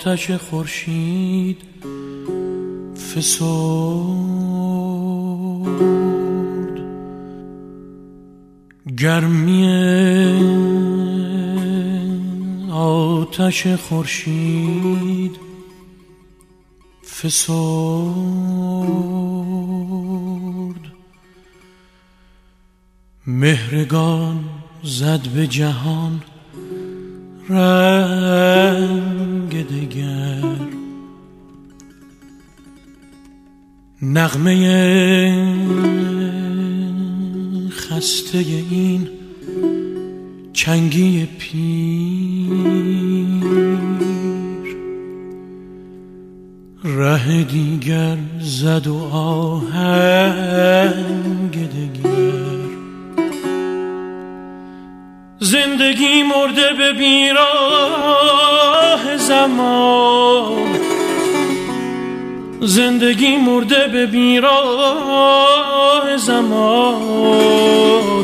آتش خورشید فسرد، گرمی آتش خورشید فسرد، مهرگان زد به جهان رنگ دگر، نغمه خسته این چنگی پیر، ره دیگر زد و آهنگ دگر. زندگی مرده به بیراه زمان، زندگی مرده به بیراه زمان،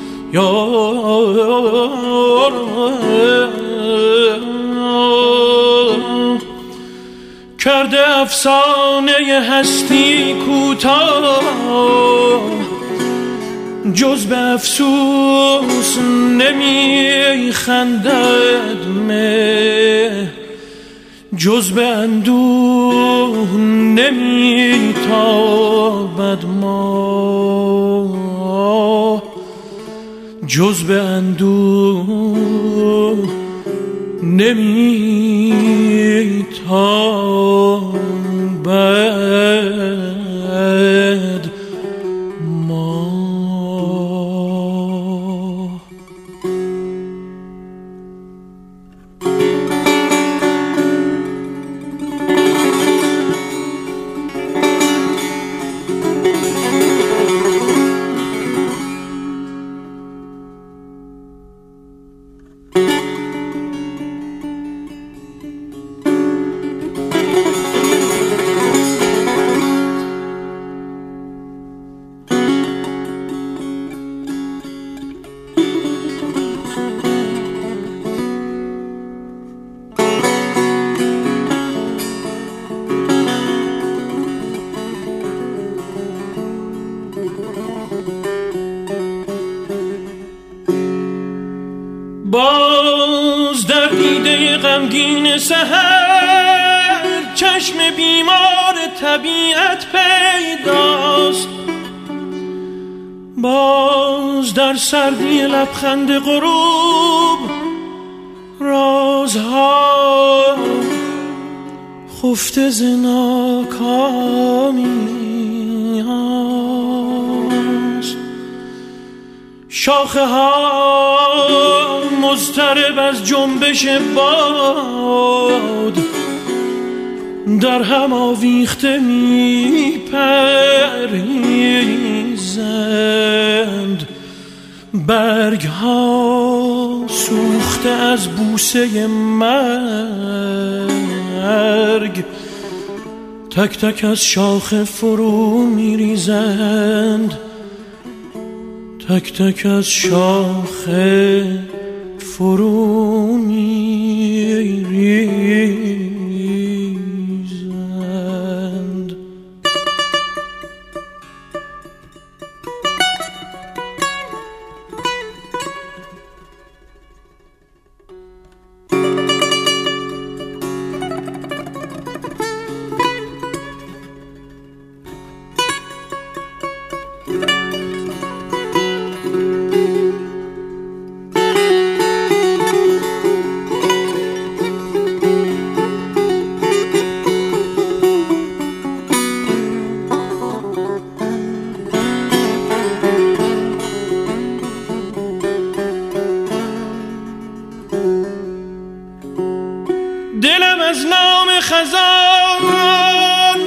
کرده افسانه هستی کوتاه، جز به افسوس نمی خندد مه، جز به اندوه نمی تابد ما، جز به اندوه نمی تابد ما. باز در دیده غمگین سحر چشم بیمار طبیعت پیداست، باز در سردی لبخند غروب رازها خفته ز ناکامی است، شاخه ها مضطرب از جنبش باد در هم آویخته می پریزند، برگ ها سوخته از بوسه مرگ تک تک از شاخه فرو می ریزند، تک تک از شاخه فرو می ریزند. دلم از نام خزان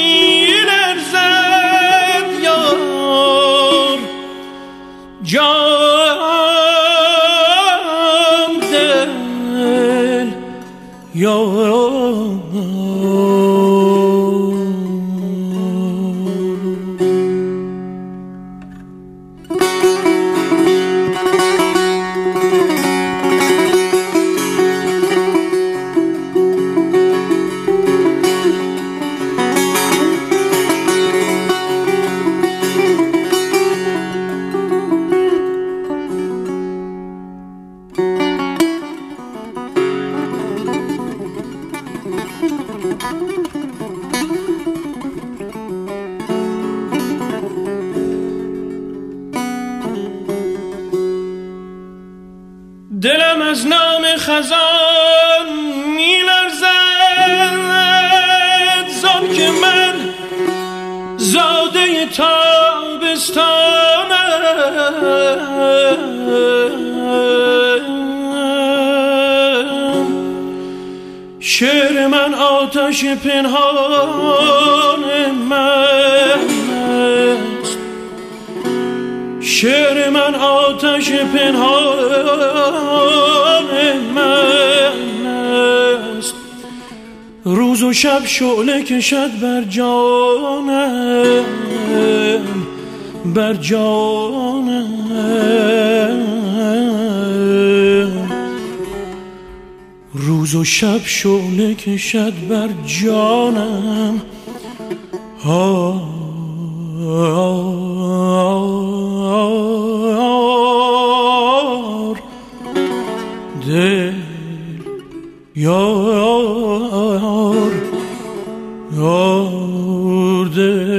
می‌لرزد یار، جان دل یار، دلم از نام خزان می‌لرزد زان که من زاده تابستانم. شعر من آتش پنهان من است، شعر من آتش پنهان من است. روز و شب شعله کشد بر جانم، بر جانم. روز و شب شعله کشد بر جانم. دل یار یار دل